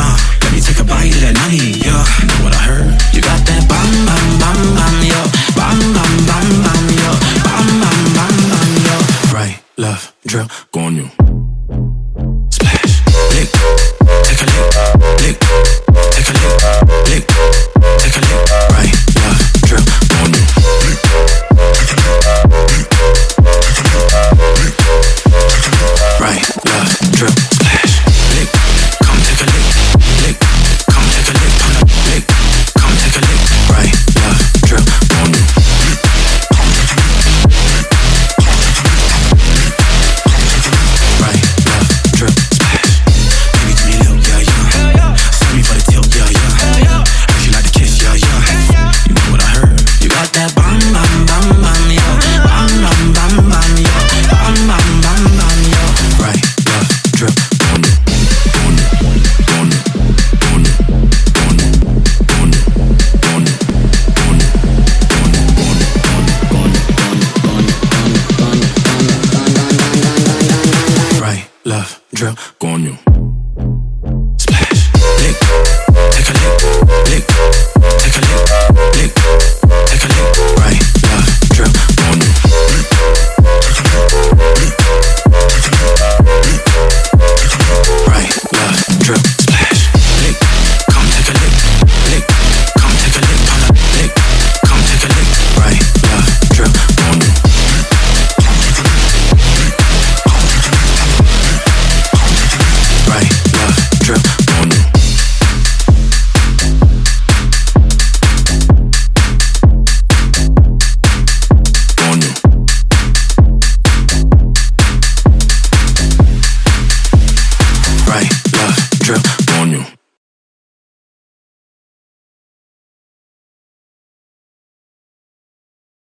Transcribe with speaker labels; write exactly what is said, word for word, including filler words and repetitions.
Speaker 1: Uh, let me take a bite of that nutty, yeah. Know what I heard? You got that bam, bam, bam, bam, yo. Bam, bam, bam, bam, yo. Bam, bam, bam, bam, yo. Right, left, drill, go on you. Splash, lick, take a lick, lick, take a lick, lick, take a lick. Right, left, drill, go on you. Lick, take a lick, lick, take a lick, lick, take a lick. Right, left, drill, splash, lick, come take a lick, lick, come take a lick, lick, come take a lick. Right, left, drill, go on you. Lick, come take a lick, lick, come take a lick, lick, come take a lick. Right, left, drill, splash. Baby, give me a little, yeah, yeah. Send me for the tilt, yeah, yeah. Heard you like to kiss, yeah, yeah. You know what I heard? You got that bam, bam, bam, bam, yo. Bam, bam, bam, bam, yo. Bam, bam, bam, bam, yo. Right, left, drill, go on you, go on you, go on you, go on you, go on you, go on you, go on you, go on you, go on you, go on you, go on you, go on you, go on you. Right, left, drill, go on you.